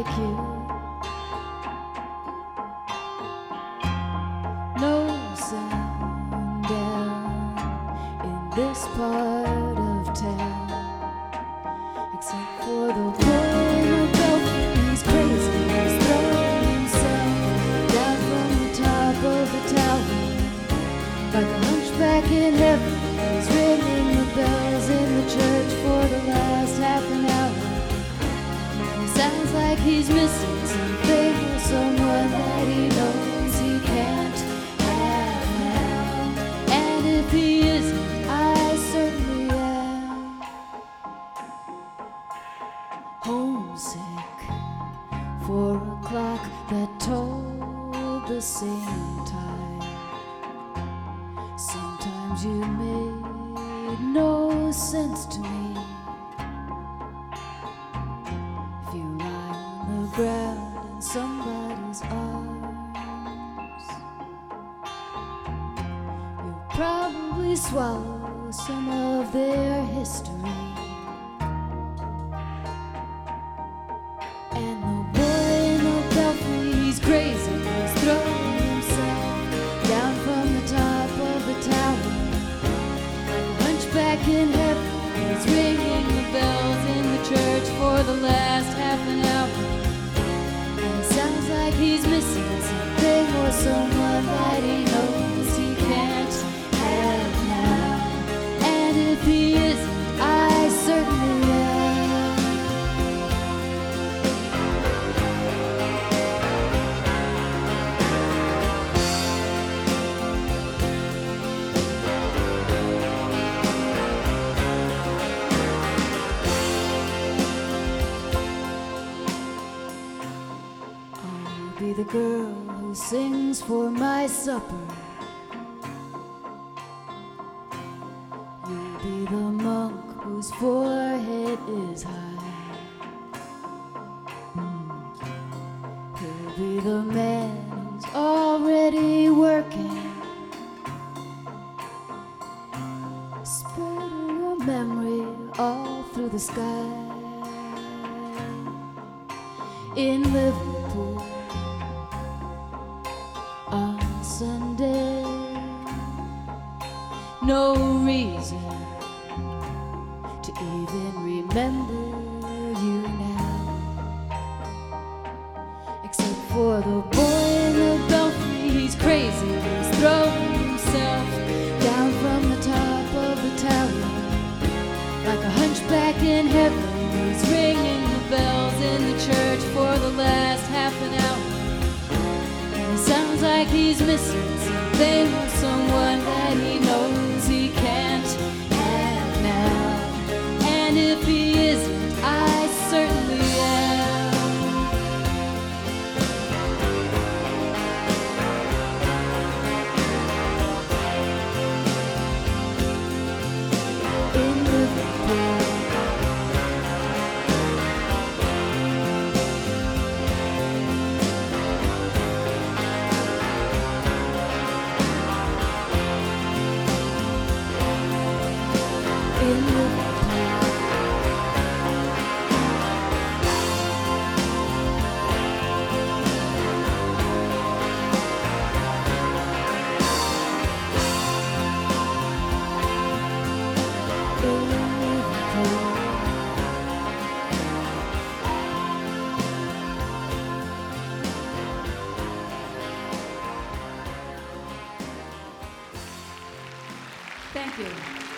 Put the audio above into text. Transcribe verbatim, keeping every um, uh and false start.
you. No sound down in this part of town, except for the boy in the belfry. He's crazy, he's throwing himself down from the top of the tower like a hunchback in heaven. He's ringing the bells in the church for the last half an hour. He sounds like he's missing something or someone that he knows he can't have now. And if he isn't, I certainly am. Homesick for a clock that told the same time. Sometimes you made no sense to me. If you lie on the ground in somebody's arms, you'll probably swallow some of their history. And the boy in the belfry, he's crazy, he's throwing himself down from the top of the tower like a hunchback in heaven. He's ringing the bells in the church for the last half an hour. And it sounds like he's missing something or someone that he knows he can't have now. And if he isn't, I certainly am. Be the girl who sings for my supper. You'll be the monk whose forehead is high. He'll be the man who's already working, spreading your memory all through the sky. In Liverpool on Sunday, no reason to even remember you now, except for the boy in the belfry. He's crazy, he's throwing himself down from the top of the tower like a hunchback in heaven. He's ringing the bells in the church for the last half an hour. Sounds like he's missing something or someone that he knows he can't have now. And if he isn't, I certainly am. In Liverpool, in Thank you.